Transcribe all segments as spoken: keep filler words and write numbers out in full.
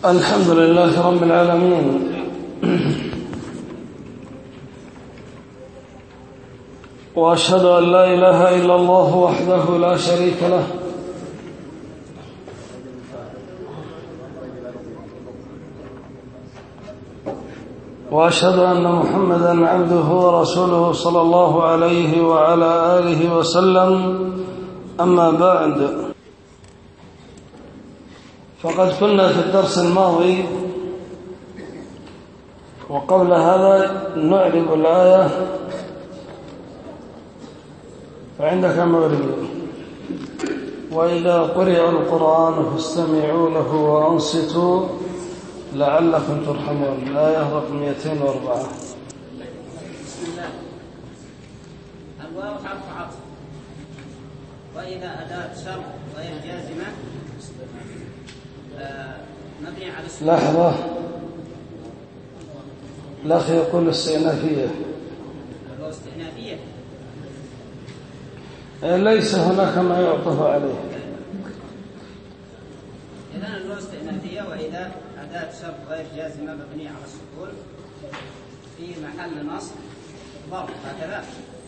الحمد لله رب العالمين، وأشهد أن لا إله إلا الله وحده لا شريك له، وأشهد أن محمدًا عبده ورسوله صلى الله عليه وعلى آله وسلم. أما بعد، فقد كنا في الدرس الماضي وقبل هذا نعرب الآية. فعندك مغربي: وإذا قرئ القرآن فاستمعوا له وأنصتوا لعلكم ترحمون. الآية رقم مئتين وأربعة. بسم الله. الواو حرف عطف، وإذا أداة شرط غير جازمة مبني على السكون. لحظة، الأخ يقول استئنافية. الواو استئنافية، ليس هناك ما يعطف عليه. إذن الواو استئنافية وإذا أداة شرط غير جازمة مبني على السكون في محل نصب ظرف، هكذا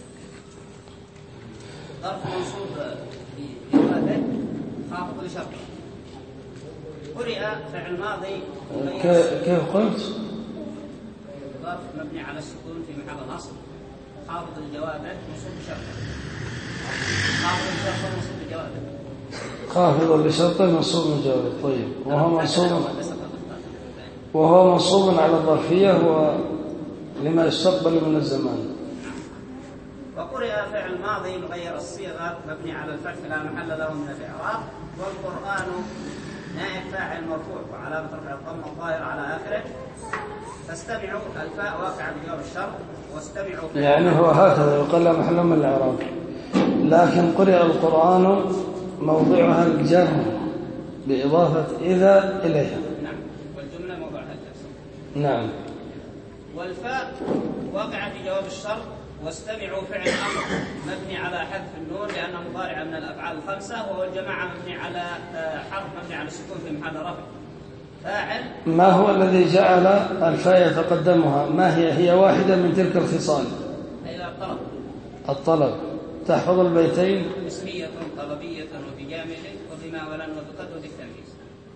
ظرف منصوب بجوابه خافض لشرط. قرئ فعل ماضي كيف قلت؟ ظرف مبني على السكون في محل نصب خافض لجوابه منصوب بشرط. خافض لشرط منصوب بجوابه خافض لشرط منصوب بجوابه. طيب، وهو منصوب وهو منصوب على الظرفية ولما يستقبل من الزمان. وقرئ فعل ماضي مغير الصيغة مبني على الفتح لا محل له من الإعراب، والقرآن نائب فاعل مرفوع وعلامة رفع الضم الظاهر على آخره. فاستمعوا الفاء واقع بجواب الشرط، واستمعوا يعني هو هكذا يقال لا محل من الإعراب، لكن قرئ القرآن موضعها الجر بإضافة إذا إليها. نعم، والجملة موضعها الجر. نعم. والفاء واقع في جواب الشرط. واستمعوا فعل أمر مبني على حذف النون لأنه مضارع من الأفعال الخمسة، وهو الجماعة مبني على حرف مبني على السكون في محل رفع. فاعل. ما هو الذي جعل الفاء يتقدمها؟ ما هي؟ هي واحدة من تلك الخصال. إلى الطلب. الطلب. تحفظ البيتين: اسمية طلبية وبجامع وبما ولن وبقد وذي التمييز.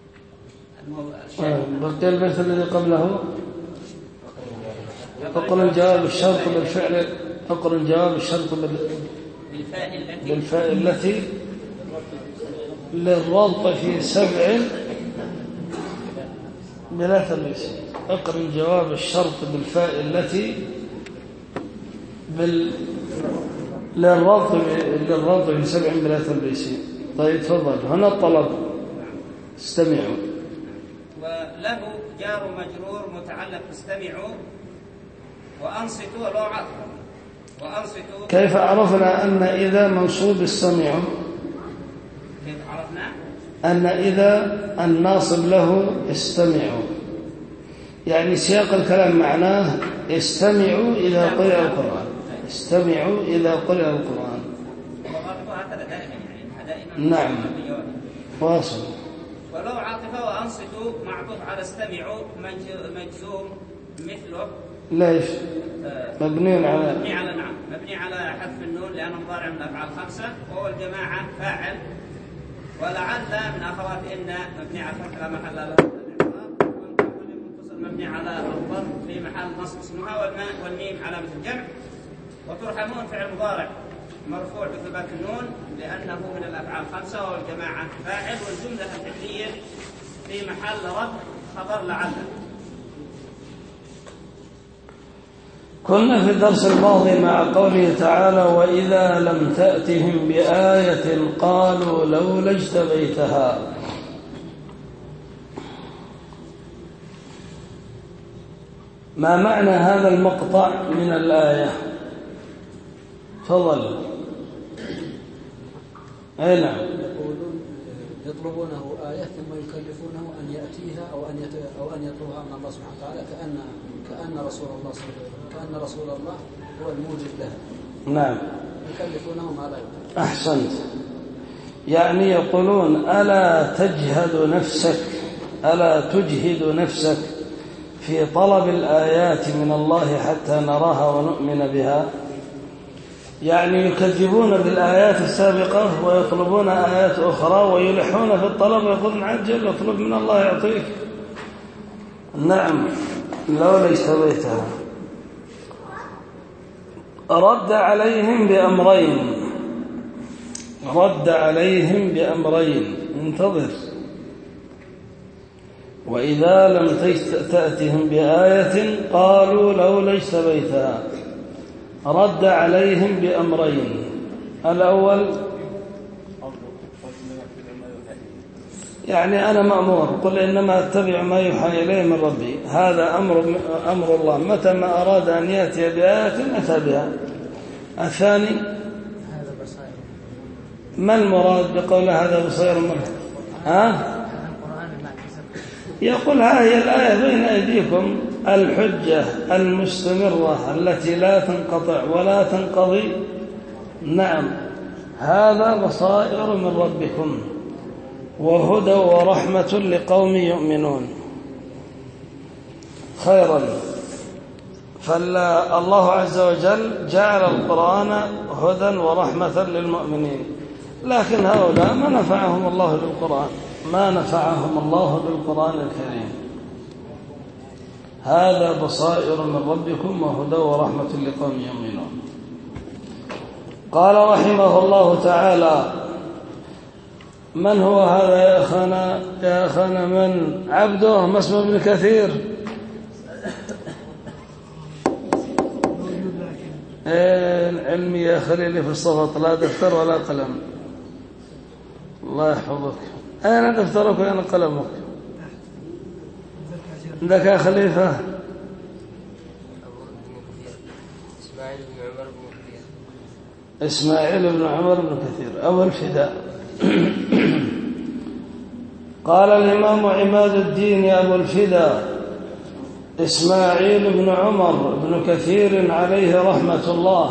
بقي البيت الذي قبله: أقرن جواب الشرط بالفعل أقرن جواب الشرط بالفاء التي للربط في سبع بلا تمييز. أقرن جواب الشرط بالفاء التي بال للربط للربط في سبع بلا تمييز. طيب تفضل. هنا الطلب: استمعوا. وله جار مجرور متعلق استمعوا، وأنصتوا ولو عطف. وأنصتوا كيف عرفنا أن إذا منصوب استمعوا؟ كيف عرفنا أن إذا الناصب له استمعوا، يعني سياق الكلام معناه استمعوا إذا قرئ القرآن. استمعوا إذا قرئ القرآن. هكذا دائما، يعني دائما. نعم، واصل. ولو عاطفة. وأنصتوا معطوف على استمعوا مجزوم مثله. ليش؟ مبني على مبني على نعم مبني على حذف النون لأنه مضارع من الأفعال الخمسة، وهو الجماعة فاعل. ولعل من أخوات إن مبني على الفتح لا محل له من الإعراب، والمتصل مبني على الضم في محل نصب اسمها، والماء والميم علامة الجمع. وترحمون فعل مضارع مرفوع بثبات النون لأنه من الأفعال الخمسة، وهو الجماعة فاعل. والجملة الفعلية في محل رفع خبر لعل. كنا في الدرس الماضي مع قوله تعالى: وإذا لم تأتهم بآية قالوا لولا اجتبيتها. ما معنى هذا المقطع من الآية؟ تفضل. أي نعم. يطلبونه آية ثم يكلفونه أن يأتيها أو أن أو أن يطلبها من الله سبحانه وتعالى، كأن كأن رسول الله كأن رسول الله هو الموجب لها. نعم. يكلفونه ما لا يطيق. أحسنت. يعني يقولون: ألا تجهد نفسك ألا تجهد نفسك في طلب الآيات من الله حتى نراها ونؤمن بها؟ يعني يكذبون بالآيات السابقة ويطلبون آيات أخرى ويلحون في الطلب ويقولون عجل اطلب من الله يعطيك. نعم لولا اشتريتها. رد عليهم بأمرين رد عليهم بأمرين انتظر. وإذا لم تأتهم بآية قالوا لولا اشتريتها. رد عليهم بأمرين. الأول يعني أنا مأمور قل إنما أتبع ما يوحى إليه من ربي. هذا أمر, أمر الله، متى ما أراد أن يأتي بآية أتى بها. الثاني ما المراد بقول هذا بصير منه؟ ها؟ يقول ها هي الآية بين أيديكم الحجة المستمرة التي لا تنقطع ولا تنقضي. نعم هذا بصائر من ربكم وهدى ورحمة لقوم يؤمنون. خيرا. فالله عز وجل جعل القرآن هدى ورحمة للمؤمنين، لكن هؤلاء ما نفعهم الله بالقرآن ما نفعهم الله بالقرآن الكريم. هذا بصائر من ربكم وهدى ورحمة لقوم يؤمنون. قال رحمه الله تعالى: من هو هذا يا أخانا يا أخانا من عبده ما اسمه ابن كثير؟ العلمي يا خليلي في الصفط، لا دفتر ولا قلم. الله يحفظك. أين دفترك وأين قلمك؟ عندك يا خليفة؟ إسماعيل بن عمر بن كثير أبو الفداء. قال الإمام عماد الدين أبو الفداء إسماعيل بن عمر بن كثير عليه رحمة الله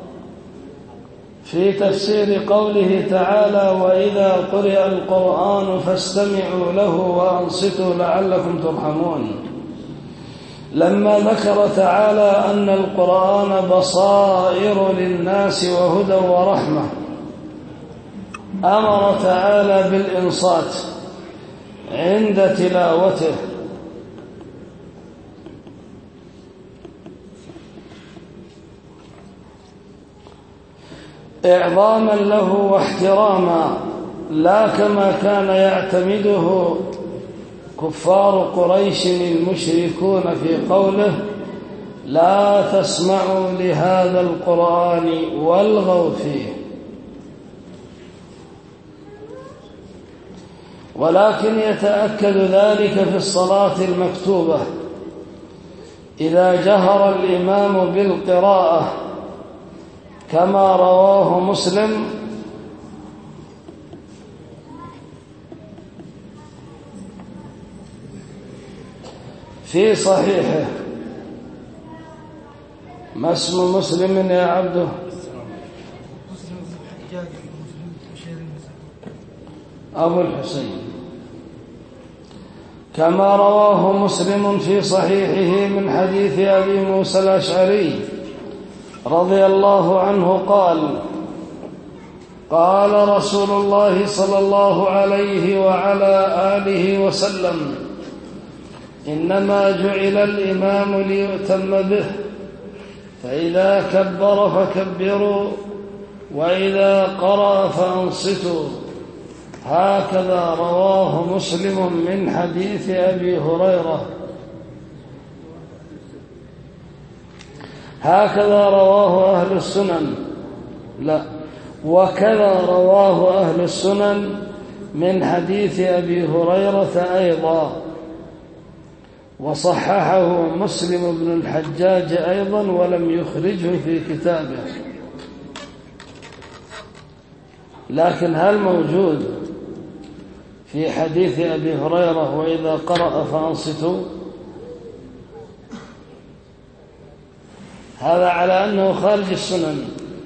في تفسير قوله تعالى: وإذا قرئ القرآن فاستمعوا له وأنصتوا لعلكم ترحمون. لما ذكر تعالى أن القرآن بصائر للناس وهدى ورحمة أمر تعالى بالإنصات عند تلاوته، إعظاما له واحتراما، لا كما كان يعتمده كفار قريش المشركون في قوله: لا تسمعوا لهذا القرآن والغوا فيه. ولكن يتأكد ذلك في الصلاة المكتوبة إذا جهر الإمام بالقراءة، كما رواه مسلم في صحيحه. ما اسم مسلم يا عبده؟ أبو الحسين. كما رواه مسلم في صحيحه من حديث أبي موسى الأشعري رضي الله عنه قال: قال رسول الله صلى الله عليه وعلى آله وسلم: إنما جعل الإمام ليؤتم به، فإذا كبر فكبروا، وإذا قرأ فأنصتوا. هكذا رواه مسلم من حديث أبي هريرة. هكذا رواه أهل السنن لا وكذا رواه أهل السنن من حديث أبي هريرة أيضا، وصححه مسلم بن الحجاج أيضا ولم يخرجه في كتابه. لكن هل موجود في حديث أبي هريرة وإذا قرأ فأنصتوا؟ هذا على أنه خارج السنن.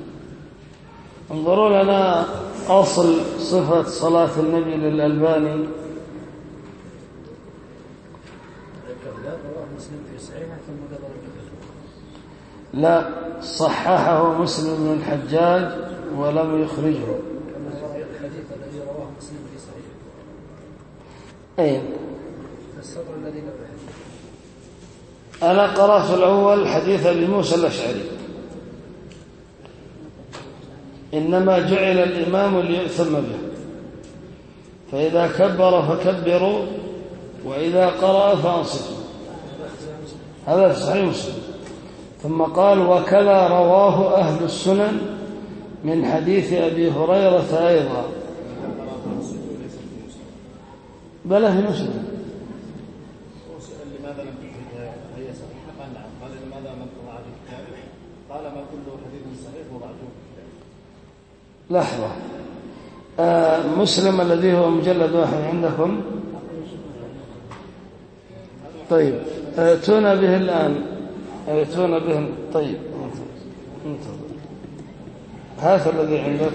انظروا لنا أصل صفة صلاة النبي للألباني مسلم في صحيحه ثم ذكر لا، صححه مسلم بن الحجاج ولم يخرجه. الحديث الذي رواه مسلم في صحيحه. أين؟ السطر الذي قبل الحديث. أنا قرأت الأول حديث أبي موسى الأشعري، إنما جعل الإمام ليؤتم به، فإذا كبر فكبروا وإذا قرأ فأنصتوا. هذا في صحيح مسلم. ثم قال وكذا رواه أهل السنن من حديث أبي هريرة أيضا. بلى في مسلم. لماذا لم تخرجها هي صحيحة؟ قال نعم. قال لماذا لم تضع في كتابه؟ قال ما كل حديث صحيح وضعته في كتابه. لحظة، آه مسلم الذي هو مجلد واحد عندكم؟ طيب ائتونا به الآن، ائتونا به. طيب انتظر، هذا الذي عندك.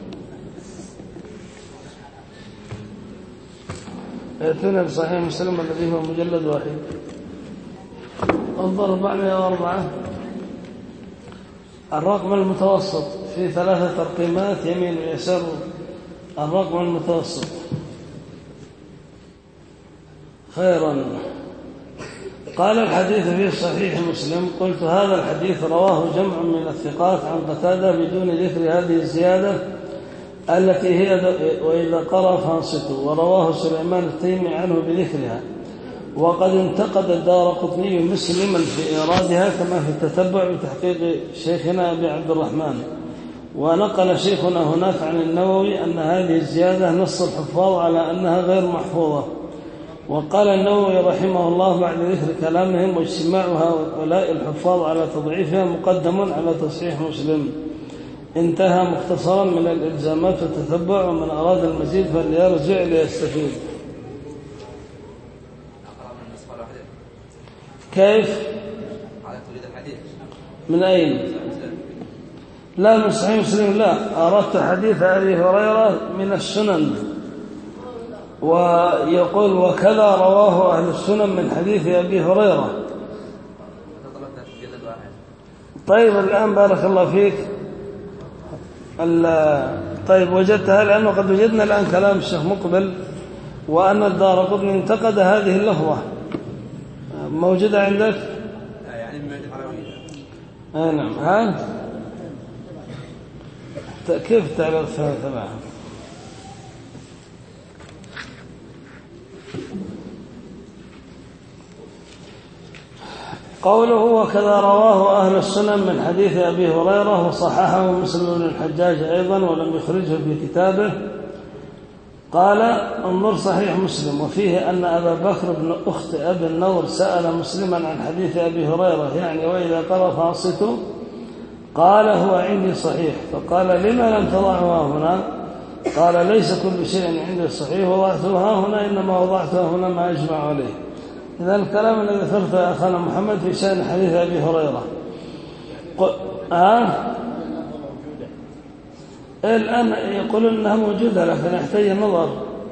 ائتونا بصحيح مسلم الذي هو مجلد واحد. انظر أربعمائة وأربعة، الرقم المتوسط في ثلاثة ترقيمات يمين ويسار، الرقم المتوسط. خيرا. قال الحديث في صحيح مسلم. قلت هذا الحديث رواه جمع من الثقات عن قتادة بدون ذكر هذه الزيادة التي هي وإذا قرأ فانصتوا، ورواه سليمان التيمي عنه بذكرها. وقد انتقد الدارقطني مسلما في إيرادها كما في التتبع بتحقيق شيخنا أبي عبد الرحمن. ونقل شيخنا هناك عن النووي أن هذه الزيادة نص الحفاظ على أنها غير محفوظة. وقال النووي رحمه الله بعد ذكر كلامهم واجتماع هؤلاء الحفاظ على تضعيفها مقدم على تصحيح مسلم. انتهى مختصرا من الإلزامات والتتبع، ومن أراد المزيد فليرجع ليستفيد. كيف؟ من أين؟ لا من صحيح مسلم، لا، أردت حديث أبي هريرة من السنن. ويقول وكذا رواه أهل السنن من حديث أبي هريرة. طيب الآن بارك الله فيك. طيب وجدتها؟ لأنه قد وجدنا الآن كلام الشيخ مقبل وأن الدارقطني انتقد هذه اللفظة. موجودة عندك؟ يعني من العربية. آه نعم. ها كيف تعرف ثلاثة معها؟ قوله وكذا رواه أهل السنن من حديث أبي هريرة وصححه مسلم بن الحجاج أيضا ولم يخرجه في كتابه. قال انظر صحيح مسلم، وفيه أن أبا بكر بن أخت أبي النضر سأل مسلما عن حديث أبي هريرة يعني وإذا قرأ فانصتوا، قال هو عندي صحيح. فقال لما لم تضعها هنا؟ قال ليس كل شيء عندي صحيح، وضعتها هنا إنما وضعتها هنا ما أجمع عليه. إذا الكلام الذي ذكرته يا أخانا محمد في شأن حديث أبي هريرة. آه؟ الآن يقولون أنها موجودة لكن يحتاج النظر.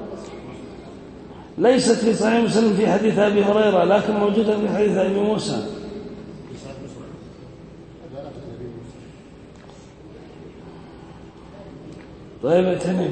ليست في صحيح مسلم في حديث أبي هريرة لكن موجودة في حديث أبي موسى. طيب اتنبه.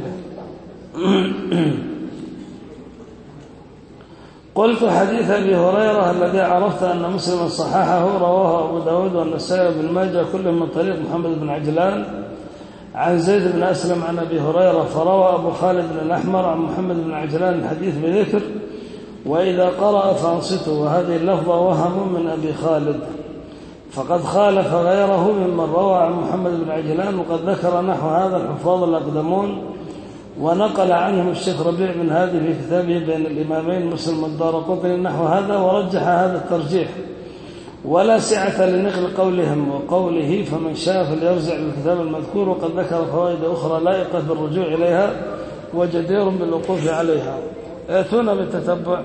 قلت حديث أبي هريرة الذي عرفت أن مسلم صححه رواه أبو داود والنسائي بن ماجه كل من طريق محمد بن عجلان عن زيد بن أسلم عن أبي هريرة، فروى أبو خالد بن الأحمر عن محمد بن عجلان الحديث بذكر وإذا قرأ فانصتوا، وهذه اللفظة وهم من أبي خالد، فقد خالف غيره ممن روى عن محمد بن عجلان، وقد ذكر نحو هذا الحفاظ الأقدمون، ونقل عنهم الشيخ ربيع بن هادي في كتابه بين الإمامين مسلم والدارقطني نحو هذا، ورجح هذا الترجيح، ولا سعة لنقل قولهم وقوله، فمن شاء فليرجع للكتاب المذكور، وقد ذكر فوائد أخرى لائقة بالرجوع إليها وجدير بالوقوف عليها. اتونا بالتتبع.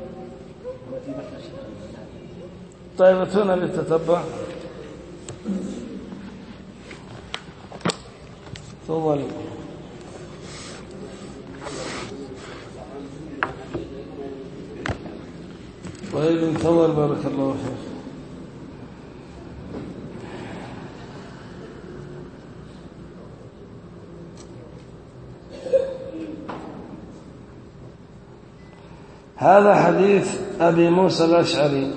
طيب اتونا بالتتبع. تفضل. وإذن ثور بارك الله فيك. هذا حديث أبي موسى الأشعري.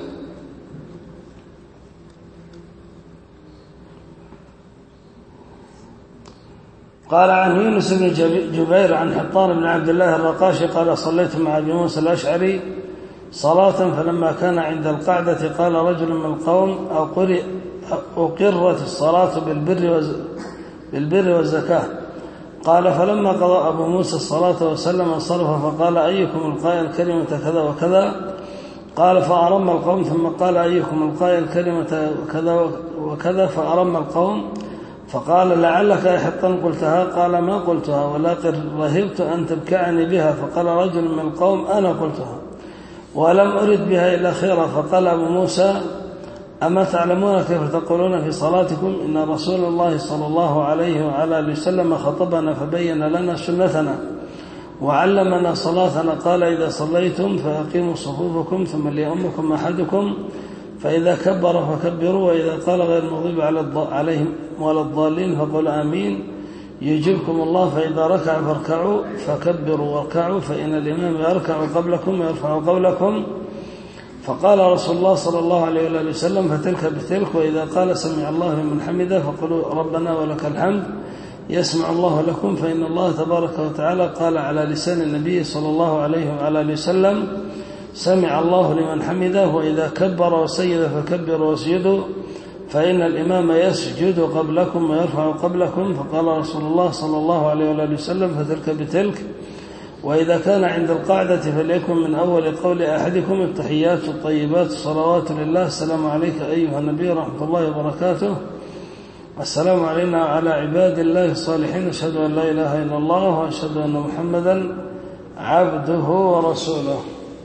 قال عن يونس بن جبير عن حطان بن عبد الله الرقاشي قال صليت مع أبي موسى الأشعري صلاة فلما كان عند القعدة قال رجل من القوم أقرت الصلاة بالبر بالبر والزكاة. قال فلما قضى أبو موسى الصلاة وسلم انصرف فقال أيكم القائل كلمة كذا وكذا؟ قال فأرم القوم ثم قال أيكم القائل كلمة كذا وكذا؟ فأرم القوم فقال لعلك يا حطان قلتها؟ قال ما قلتها ولكن رهبت أن تبكعني بها. فقال رجل من القوم أنا قلتها ولم أرد بها إلا خيرا. فقال أبو موسى أما تعلمون كيف تقولون في صلاتكم إن رسول الله صلى الله عليه وعلى آله وسلم خطبنا فبين لنا سنتنا وعلمنا صلاتنا. قال إذا صليتم فأقيموا صفوفكم ثم ليؤمكم أحدكم فإذا كبر فكبروا وإذا قال غير المغضوب عليهم ولا الضالين فقل آمين يجيبكم الله. فإذا ركع فاركعوا فكبروا واركعوا فإن الإمام يركع قبلكم ويرفع قولكم. فقال رسول الله صلى الله عليه وآله وسلم فتلك بتلك. وإذا قال سمع الله لمن حمده فقولوا ربنا ولك الحمد يسمع الله لكم. فإن الله تبارك وتعالى قال على لسان النبي صلى الله عليه وعلى آله وسلم سمع الله لمن حمده. وإذا كبر وسجد فكبروا واسجدوا فإن الإمام يسجد قبلكم ويرفع قبلكم. فقال رسول الله صلى الله عليه وآله وسلم فتلك بتلك. وإذا كان عند القاعدة فليكن من أول قول أحدكم التحيات الطيبات الصلوات لله السلام عليك أيها النبي ورحمة الله وبركاته السلام علينا وعلى عباد الله الصالحين أشهد أن لا إله إلا الله وأشهد أن محمدا عبده ورسوله.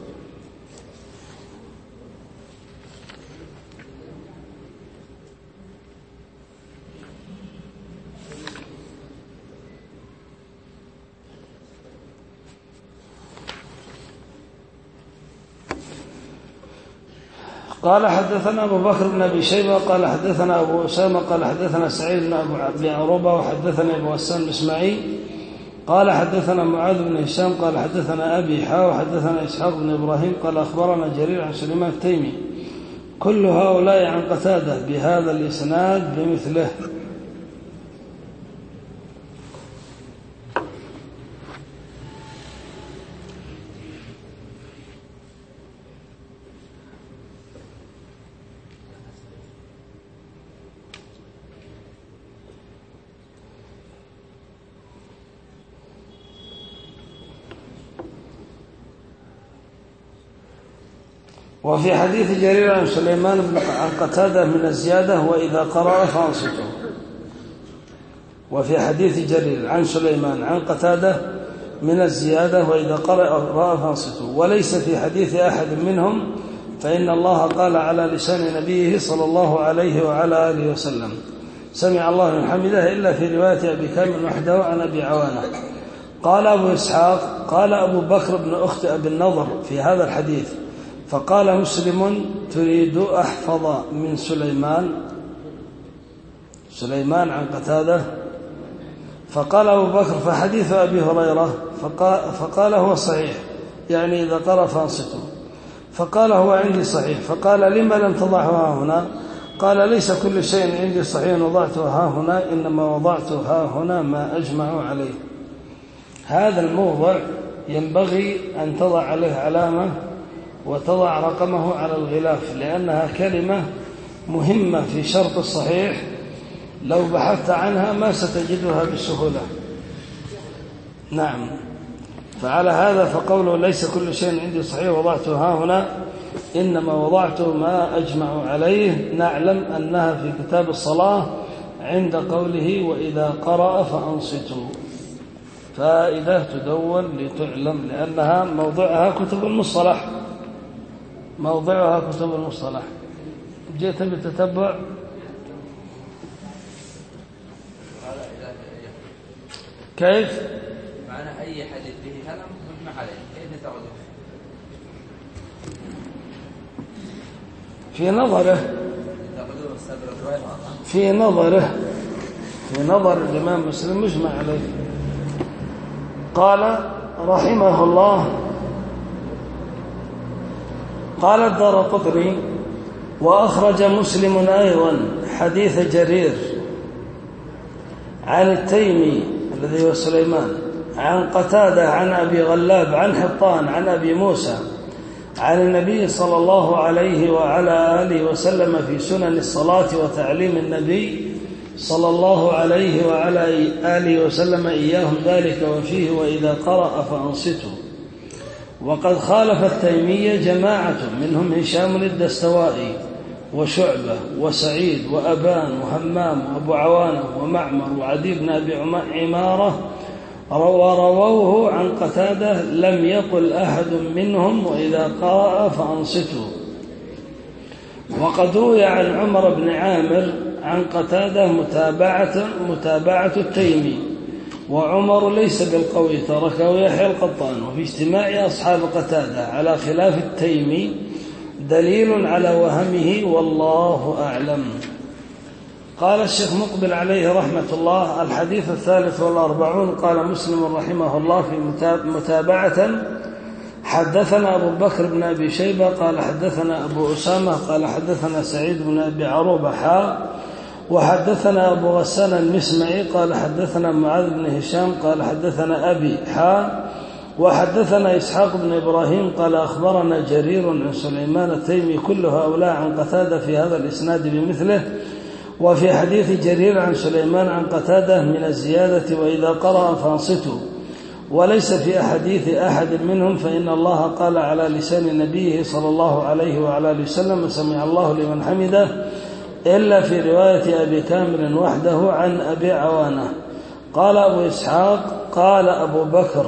قال حدثنا أبو بكر بن أبي شيبة قال حدثنا أبو أسامة قال حدثنا سعيد بن أبي عروبة وحدثنا أبو حسان الإسماعيلي قال حدثنا معاذ بن هشام قال حدثنا أبي حا وحدثنا إسحاق بن إبراهيم قال أخبرنا جرير عن سليمان التيمي كل هؤلاء عن قتادة بهذا الإسناد بمثله. وفي حديث جرير عن سليمان بن عن قتادة من الزيادة وإذا قرأ فانصتوا. وفي حديث جرير عن سليمان عن قتادة من الزيادة وإذا قرأ فانصتوا. وليس في حديث أحد منهم فإن الله قال على لسان نبيه صلى الله عليه وعلى آله وسلم سمع الله من حمده إلا في رواية أبي كامل وحده عن أبي عوانة. قال أبو إسحاق قال أبو بكر بن أخت أبي النضر في هذا الحديث فقال مسلم تريد أحفظ من سليمان سليمان عن قتادة. فقال أبو بكر فحديث أبي هريرة فقال, فقال هو صحيح يعني إذا قرأ فانصتوا. فقال هو عندي صحيح. فقال لما لم تضعها هنا؟ قال ليس كل شيء عندي صحيح وضعته ها هنا إنما وضعته ها هنا ما أجمع عليه. هذا الموضع ينبغي أن تضع عليه علامة وتضع رقمه على الغلاف لأنها كلمة مهمة في شرط الصحيح لو بحثت عنها ما ستجدها بسهولة. نعم. فعلى هذا فقوله ليس كل شيء عندي صحيح وضعته ها هنا إنما وضعته ما أجمع عليه نعلم أنها في كتاب الصلاة عند قوله وإذا قرأ فأنصتوا. فإذا تدون لتعلم لأنها موضعها كتب المصطلح موضعها كتب المصطلح. جئت بالتتبع كيف معنى أي حديث به هذا مجمع عليه كيف نترجم في نظره في نظره في نظر الإمام مسلم مجمع عليه. قال رحمه الله: قال الدارقطني: وأخرج مسلم أيضا حديث جرير عن التيمي الذي هو سليمان عن قتادة عن أبي غلاب عن حطان عن أبي موسى عن النبي صلى الله عليه وعلى آله وسلم في سنن الصلاة وتعليم النبي صلى الله عليه وعلى آله وسلم إياهم ذلك وفيه: وإذا قرأ فأنصتوا. وقد خالف التيمية جماعة منهم هشام الدستوائي وشعبة وسعيد وأبان وهمام وأبو عوانة ومعمر وعدي بن أبي عمارة، ورووه عن قتادة لم يقل أحد منهم: وإذا قرأ فأنصتوا. وقد روي عن عمر بن عامر عن قتادة متابعة متابعة التيمي، وعمر ليس بالقوي تركه يحيى القطان. وفي اجتماع أصحاب قتادة على خلاف التيمي دليل على وهمه والله أعلم. قال الشيخ مقبل عليه رحمة الله: الحديث الثالث والأربعون. قال مسلم رحمه الله في متابعة: حدثنا أبو بكر بن أبي شيبة قال حدثنا أبو أسامة قال حدثنا سعيد بن أبي عروبة حا وحدثنا أبو غسان المسمعي قال حدثنا معاذ بن هشام قال حدثنا أبي حا وحدثنا إسحاق بن إبراهيم قال أخبرنا جرير عن سليمان التيمي. كل هؤلاء عن قتادة في هذا الإسناد بمثله. وفي حديث جرير عن سليمان عن قتادة من الزيادة: وإذا قرأ فانصتوا. وليس في أحاديث أحد منهم، فإن الله قال على لسان نبيه صلى الله عليه وعلى آله وسلم: سمع الله لمن حمده، إلا في رواية أبي كامل وحده عن أبي عوانة. قال أبو إسحاق: قال أبو بكر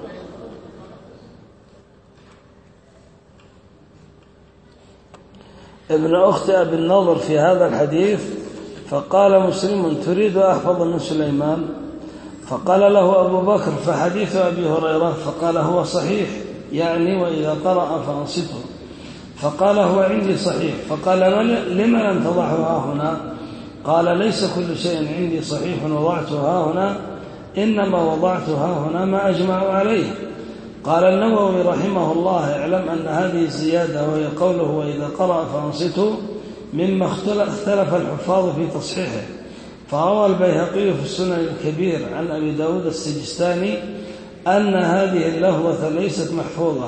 ابن أخت أبي النضر في هذا الحديث، فقال مسلم: تريد أحفظ من سليمان؟ فقال له أبو بكر: فحديث أبي هريرة. فقال: هو صحيح، يعني وإذا قرأ فأنصتوا. فقال: هو عندي صحيح. فقال: لما لم تضعها هنا؟ قال: ليس كل شيء عندي صحيح وضعتها هنا، إنما وضعتها هنا ما أجمع عليه. قال النووي رحمه الله: اعلم أن هذه الزيادة وهي قوله: وإذا قرأ فأنصتوا، مما اختلف الحفاظ في تصحيحه. فروى البيهقي في السنن الكبير عن أبي داود السجستاني أن هذه اللفظة ليست محفوظة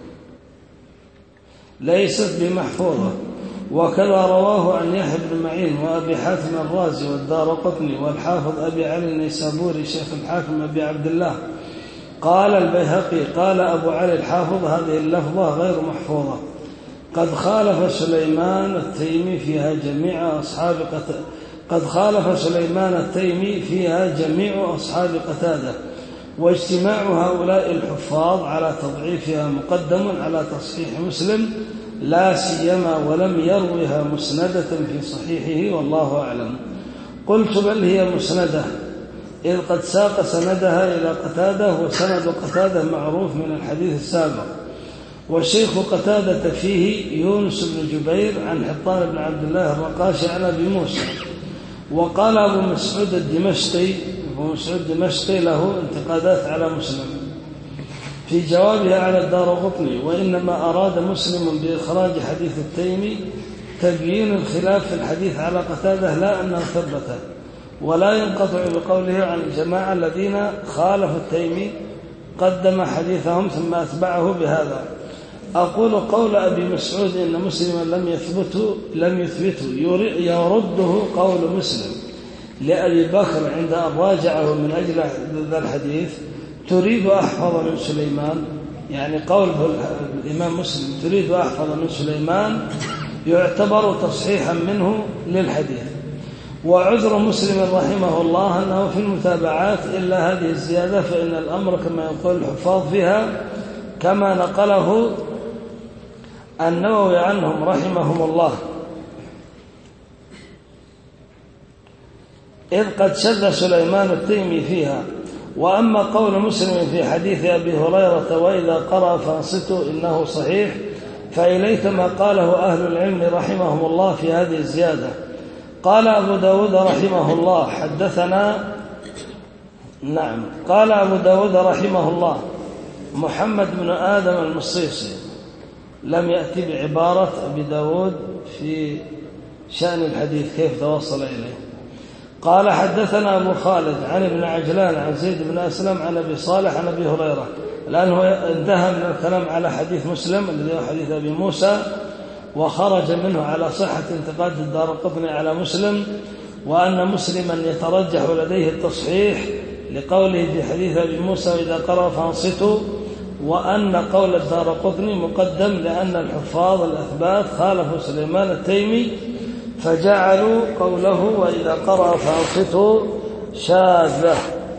ليست بمحفوظة وكذا رواه عن يحيى بن معين وأبي حاتم الرازي والدارقطني والحافظ أبي علي النيسابوري شيخ الحاكم أبي عبد الله. قال البيهقي: قال أبو علي الحافظ: هذه اللفظة غير محفوظة، قد خالف سليمان التيمي فيها جميع أصحاب قتادة قد خالف سليمان التيمي فيها جميع أصحاب قتادة، واجتماع هؤلاء الحفاظ على تضعيفها مقدم على تصحيح مسلم، لا سيما ولم يروها مسندة في صحيحه، والله أعلم. قلت: بل هي مسندة، إذ قد ساق سندها إلى قتادة، وسند قتادة معروف من الحديث السابق. والشيخ قتادة فيه يونس بن جبير عن حطان بن عبد الله الرقاشي عن أبي موسى. وقال أبو مسعود الدمشقي أبو مسعود الدمشقي له انتقادات على مسلم في جوابها على الدارقطني: وإنما أراد مسلم بإخراج حديث التيمي تبيين الخلاف في الحديث على قتادة، لا أنه ثبته، ولا ينقطع بقوله عن الجماعة الذين خالفوا التيمي، قدم حديثهم ثم أتبعه بهذا. أقول: قول أبي مسعود إن مسلما لم يثبته لم يثبته يرده قول مسلم لأبي بكر عند أن راجعه من أجل ذا الحديث: تريد أحفظ من سليمان، يعني قول الإمام مسلم تريد أحفظ من سليمان يعتبر تصحيحا منه للحديث. وعذر مسلم رحمه الله أنه في المتابعات إلا هذه الزيادة، فإن الأمر كما يقول الحفاظ فيها كما نقله النووي عنهم رحمهم الله، إذ قد شذ سليمان التيمي فيها. وأما قول مسلم في حديث أبي هريرة: وإذا قرأ فانصتوا، إنه صحيح، فإليك ما قاله أهل العلم رحمهم الله في هذه الزيادة. قال أبو داود رحمه الله حدثنا نعم قال أبو داود رحمه الله محمد بن آدم المصيصي لم يأتي بعبارة أبي داود في شأن الحديث كيف توصل إليه. قال حدثنا أبو خالد عن ابن عجلان عن زيد بن أسلم عن أبي صالح عن أبي هريرة، لأنه انتهى من الكلام على حديث مسلم الذي هو حديث أبي موسى، وخرج منه على صحة انتقاد الدارقطني على مسلم، وأن مسلما يترجح لديه التصحيح لقوله في حديث أبي موسى إذا قرأ فانصتوا، وأن قول الدارقطني مقدم لأن الحفاظ الأثبات خالفوا سليمان التيمي فجعلوا قوله وإذا قرأ فانصتوا شاذة.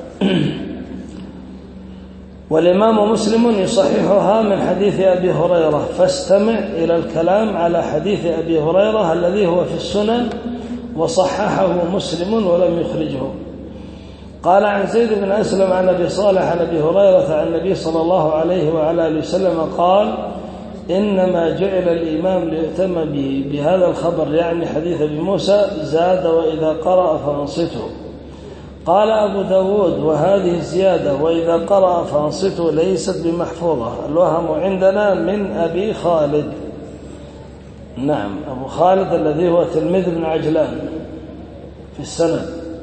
والإمام مسلم يصححها من حديث أبي هريرة، فاستمع إلى الكلام على حديث أبي هريرة الذي هو في السنن وصححه مسلم ولم يخرجه. قال عن زيد بن أسلم عن أبي صالح عن أبي هريرة عن النبي صلى الله عليه وعلى آله وسلم قال إنما جعل الإمام ليؤتم به. بهذا الخبر يعني حديث أبي موسى زاد وإذا قرأ فانصتوا. قال أبو داود وهذه الزيادة وإذا قرأ فانصتوا ليست بمحفوظة، الوهم عندنا من أبي خالد. نعم أبو خالد الذي هو تلميذ ابن عجلان في السند.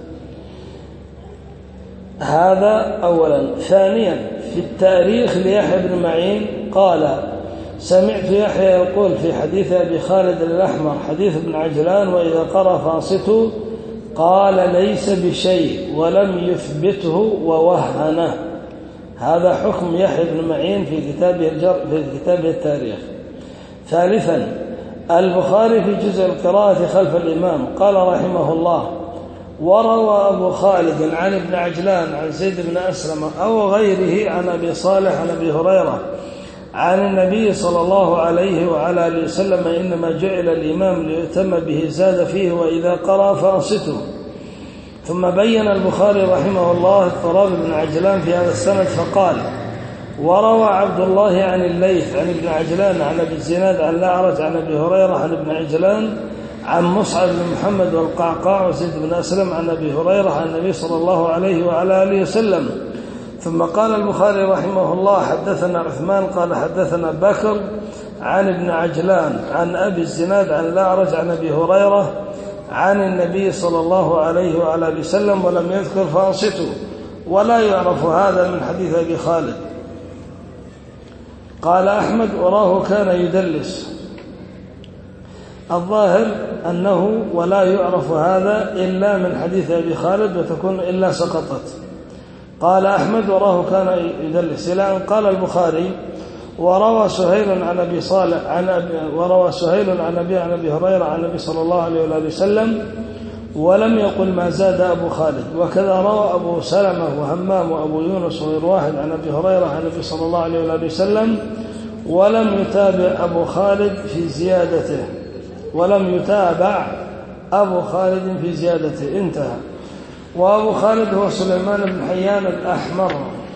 هذا أولا. ثانيا في التاريخ ليحيى بن معين قال سمعت يحيى يقول في حديث أبي خالد الأحمر حديث ابن عجلان وإذا قرأ فانصتوا قال ليس بشيء ولم يثبته ووهنه. هذا حكم يحيى بن معين في كتابه الجر في كتابه التاريخ. ثالثا البخاري في جزء القراءة خلف الإمام قال رحمه الله وروى أبو خالد عن ابن عجلان عن زيد بن أسلم أو غيره عن أبي صالح عن أبي هريرة عن النبي صلى الله عليه وعلى آله وسلم إنما جعل الإمام ليؤتم به زاد فيه وإذا قرأ فانصتوا. ثم بين البخاري رحمه الله اضطراب ابن عجلان في هذا السند فقال وروى عبد الله عن الليث عن ابن عجلان عن أبي الزناد عن الأعرج عن أبي هريرة عن ابن عجلان عن مصعب بن محمد والقعقاع وزيد بن أسلم عن أبي هريرة عن النبي صلى الله عليه وعلى آله وسلم. ثم قال البخاري رحمه الله حدثنا عثمان قال حدثنا بكر عن ابن عجلان عن أبي الزناد عن الأعرج عن أبي هريرة عن النبي صلى الله عليه وعلى آله وسلم ولم يذكر فانصتوا، ولا يعرف هذا من حديث أبي خالد. قال أحمد وراه كان يدلس. الظاهر أنه ولا يعرف هذا إلا من حديث أبي خالد وتكون إلا سقطت. قال أحمد وراه كان يدلس إلى أن قال البخاري وروى سهيل عن أبي صالح عن أبي وروى سهيل عن أبي عن أبي هريرة عن النبي صلى الله عليه وآله وسلم ولم يقل ما زاد أبو خالد. وكذا روى أبو سلمة وهمام وأبو يونس وغير واحد عن أبي هريرة عن النبي صلى الله عليه وآله وسلم ولم يتابع أبو خالد في زيادته ولم يتابع أبو خالد في زيادته. انتهى. وأبو خالد هو سليمان بن حيان الأحمر.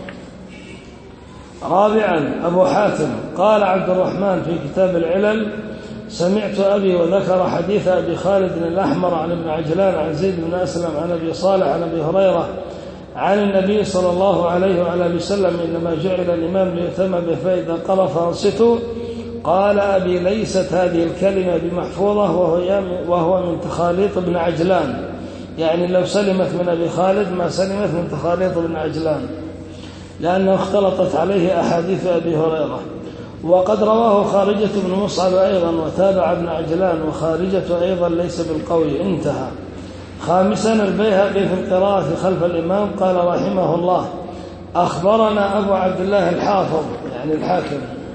رابعا أبو حاتم قال عبد الرحمن في كتاب العلل سمعت أبي وذكر حديث أبي خالد الأحمر عن ابن عجلان عن زيد بن أسلم عن أبي صالح عن أبي هريرة عن النبي صلى الله عليه وعلى آله وسلم إنما جعل الإمام ليؤتم به فإذا قرأ فانصتوا. قال أبي ليست هذه الكلمة بمحفوظة وهو من تخاليط ابن عجلان، يعني لو سلمت من أبي خالد ما سلمت من تخاليط ابن عجلان لأنه اختلطت عليه أحاديث أبي هريرة. وقد رواه خارجة بن مصعب أيضا وتابع ابن عجلان وخارجة أيضا ليس بالقوي. انتهى. خامسا البيهقي في القراءة خلف الإمام قال رحمه الله أخبرنا أبو عبد الله الحافظ يعني الحاكم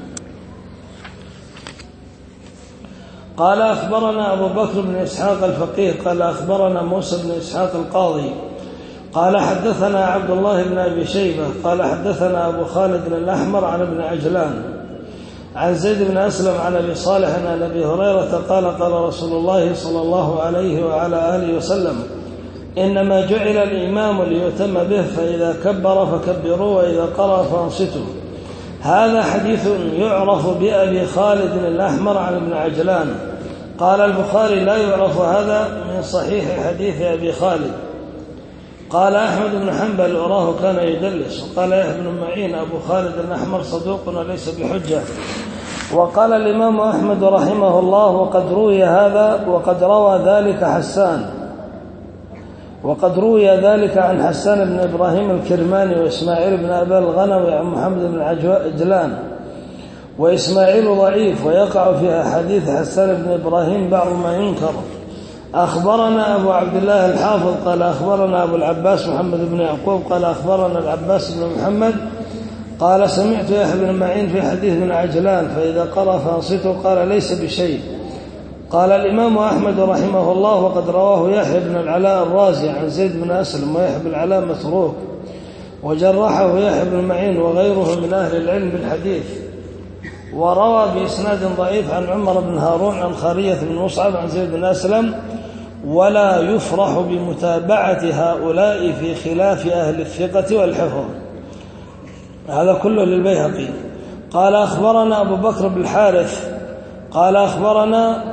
قال أخبرنا أبو بكر بن إسحاق الفقيه قال أخبرنا موسى بن إسحاق القاضي قال حدثنا عبد الله بن أبي شيبة قال حدثنا أبو خالد الأحمر عن ابن عجلان عن زيد بن أسلم عن أبي صالح عن أبي هريرة قال قال رسول الله صلى الله عليه وعلى آله وسلم إنما جعل الإمام ليؤتم به فإذا كبر فكبروا وإذا قرأ فانصتوا. هذا حديث يعرف بأبي خالد الأحمر عن ابن عجلان. قال البخاري لا يعرف هذا من صحيح حديث أبي خالد. قال أحمد بن حنبل أراه كان يدلس. وقال يحيى بن معين أبو خالد الأحمر صدوق وليس بحجة. وقال الإمام أحمد رحمه الله وقد روي هذا وقد روى ذلك حسان وقد روي ذلك عن حسان بن إبراهيم الكرماني وإسماعيل بن أبي الغنوي عن محمد بن عجلان. وإسماعيل ضعيف ويقع في أحاديث حسان بن إبراهيم بعض ما ينكر. أخبرنا أبو عبد الله الحافظ قال أخبرنا أبو العباس محمد بن يعقوب قال أخبرنا العباس بن محمد قال سمعت يحيى بن معين في حديث بن عجلان فإذا قرأ فأنصته قال ليس بشيء. قال الإمام أحمد رحمه الله وقد رواه يحيى بن العلاء الرازي عن زيد بن أسلم ويحيى بن العلاء متروك وجرحه يحيى بن معين وغيره من أهل العلم بالحديث. وروى بإسناد ضعيف عن عمر بن هارون عن خارية بن مصعب عن زيد بن أسلم ولا يفرح بمتابعة هؤلاء في خلاف أهل الثقة والحفظ. هذا كله للبيهقي. قال أخبرنا أبو بكر بن الحارث قال أخبرنا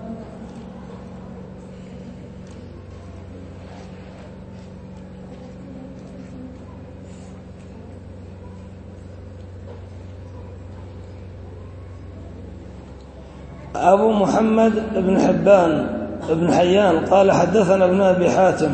أبو محمد بن حبان بن حيان قال حدثنا ابن أبي حاتم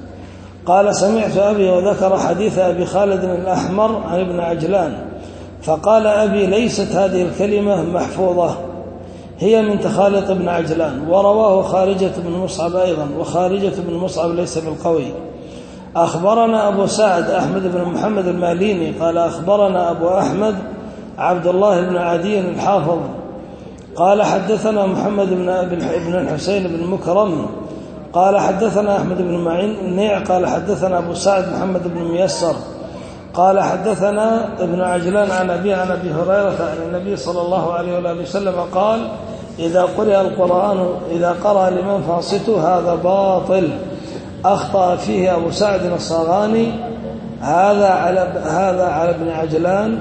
قال سمعت أبي وذكر حديث أبي خالد الأحمر عن ابن عجلان فقال أبي ليست هذه الكلمة محفوظة هي من تخالط ابن عجلان. ورواه خارجة بن مصعب أيضا وخارجة بن مصعب ليس بالقوي. أخبرنا أبو سعد أحمد بن محمد الماليني قال أخبرنا أبو أحمد عبد الله بن عدي الحافظ قال حدثنا محمد بن ابن الحسين بن مكرم قال حدثنا أحمد بن معين نيع قال حدثنا أبو سعد محمد بن ميسر قال حدثنا ابن عجلان عن أبي عن أبي هريرة عن النبي صلى الله عليه وآله وسلم قال إذا قرأ القرآن إذا قرأ الإمام فانصتوا هذا باطل. أخطأ فيه أبو سعد الصاغاني هذا على هذا على ابن عجلان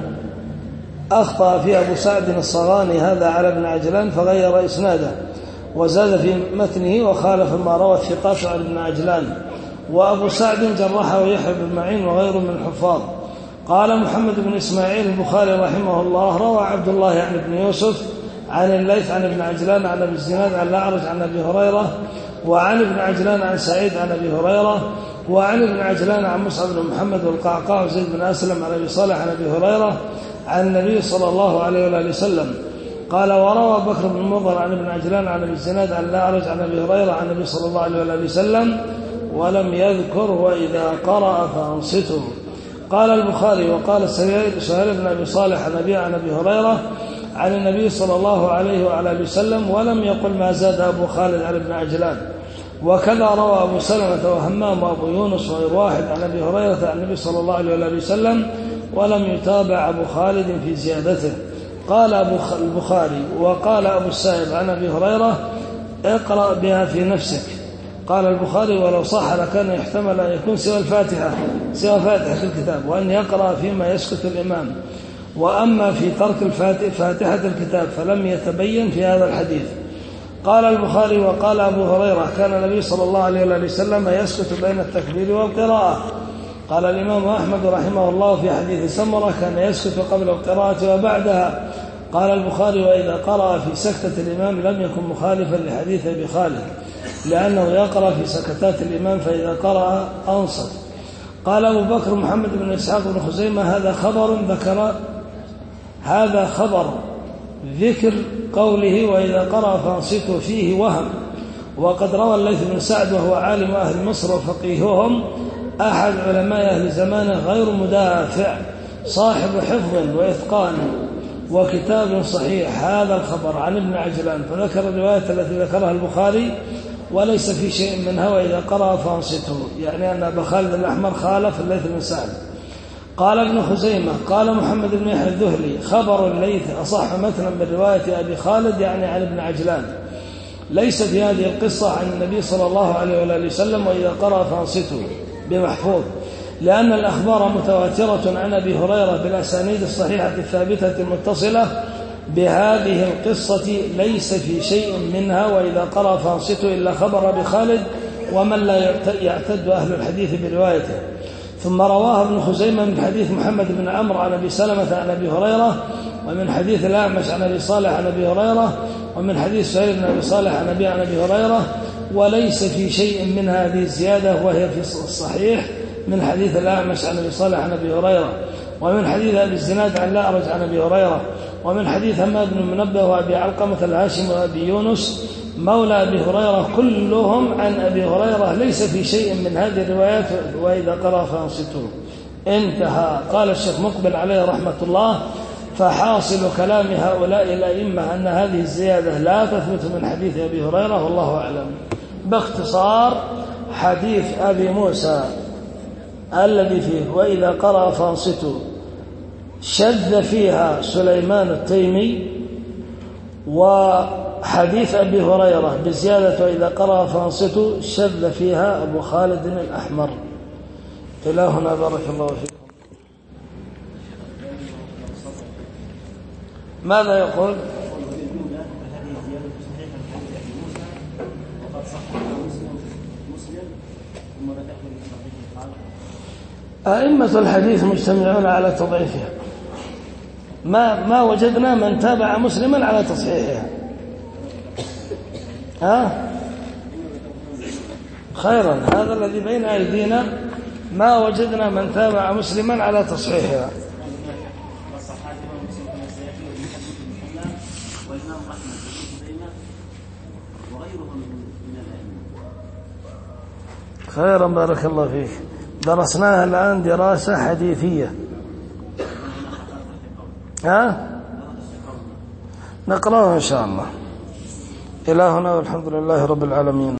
أخطأ فيه أبو سعد الصاغاني هذا على ابن عجلان فغير إسناده وزاد في متنه وخالف ما روى الثقات عن ابن عجلان. وأبو سعد جرحه يحيى بن معين وغيره من الحفاظ. قال محمد بن إسماعيل البخاري رحمه الله روى عبد الله عن ابن يوسف عن الليث عن ابن عجلان عن أبي الزناد عن الأعرج عن أبي هريرة وعن ابن عجلان عن سعيد عن أبي هريرة وعن ابن عجلان عن مصعب بن محمد والقعقاع وزيد بن أسلم عن أبي صالح عن أبي هريرة عن النبي صلى الله عليه وآله وسلم. قال وروى بكر بن مضر عن ابن عجلان عن أبي الزناد عن الأعرج عن أبي هريرة عن النبي صلى الله عليه وآله وسلم ولم يذكر وإذا قرأ فأنصته. قال البخاري وقال سهيل بن أبي صالح عن أبي عن أبي هريرة عن النبي صلى الله عليه وآله وسلم ولم يقل ما زاد أبو خالد عن ابن عجلان. وكذا روى أبو سلمة وهمام وأبو يونس وغير واحد عن أبي هريرة عن النبي صلى الله عليه وآله وسلم ولم يتابع أبو خالد في زيادته. قال أبو البخاري وقال أبو السائب عن أبي هريرة اقرأ بها في نفسك. قال البخاري ولو صح لكان يحتمل أن يكون سوى الفاتحة سوى فاتحة الكتاب وأن يقرأ فيما يسكت الإمام. وأما في ترك فاتحة الكتاب فلم يتبين في هذا الحديث. قال البخاري وقال أبو هريرة كان النبي صلى الله عليه وسلم يسكت بين التكبير والقراءة. قال الإمام أحمد رحمه الله في حديث سمرة كان يسكت قبل القراءة وبعدها. قال البخاري وإذا قرأ في سكتة الإمام لم يكن مخالفا لحديث أبي خالد لأنه يقرأ في سكتات الإمام فإذا قرأ أنصت. قال أبو بكر محمد بن إسحاق بن خزيمة هذا خبر ذكر هذا خبر ذكر قوله وإذا قرأ فأنصتوا فيه وهم. وقد روى الليث بن سعد وهو عالم أهل مصر وفقيههم أحد علماء أهل زمانه غير مدافع صاحب حفظ وإتقان وكتاب صحيح هذا الخبر عن ابن عجلان فذكر الرواية التي ذكرها البخاري وليس في شيء منها وإذا قرأ فأنصته يعني أن أبا خالد الأحمر خالف الليث بن سعد. قال ابن خزيمة قال محمد بن يحيى الذهلي خبر الليث أصح متنا من رواية أبي خالد يعني عن ابن عجلان ليس في هذه القصة عن النبي صلى الله عليه وآله وسلم وإذا قرأ فأنصته بمحفوظ لأن الأخبار متواترة عن أبي هريرة بالأسانيد الصحيحة الثابتة المتصلة بهذه القصة ليس في شيء منها، وإذا قرأ فانصتوا إلا خبر بخالد ومن لا يعتد أهل الحديث بروايته. ثم رواه ابن خزيمة من حديث محمد بن عمرو عن أبي سلمة عن أبي هريرة، ومن حديث الأعمش عن أبي صالح عن أبي هريرة، ومن حديث سهيل بن أبي صالح عن أبي عن أبي هريرة، وليس في شيء من هذه الزيادة وهي في الصحيح من حديث الأعمش عن أبي صالح عن أبي هريرة، ومن حديث أبي الزناد عن الأعرج عن أبي هريرة، ومن حديث حماد بن منبه وأبي علقمة الهاشم وأبي يونس مولى أبي هريرة، كلهم عن أبي هريرة، ليس في شيء من هذه الروايات وإذا قرأ فانصتوا. انتهى. قال الشيخ مقبل عليه رحمة الله: فحاصل كلام هؤلاء الأئمة أن هذه الزيادة لا تثبت من حديث أبي هريرة، والله أعلم. باختصار، حديث أبي موسى الذي فيه وإذا قرأ فانصتوا شذ فيها سليمان التيمي، وحديث أبي هريرة بزيادة وإذا قرأ فانصتوا شذ فيها أبو خالد الأحمر. إلهنا بارك الله فيكم. ماذا يقول؟ أئمة الحديث مجتمعون على تضعيفها، ما ما وجدنا من تابع مسلما على تصحيحها. ها خيرا، هذا الذي بين أيدينا، ما وجدنا من تابع مسلما على تصحيحها. خيرا بارك الله فيك. درسناها الآن دراسة حديثية. ها نقرأها إن شاء الله. إلهنا والحمد لله رب العالمين.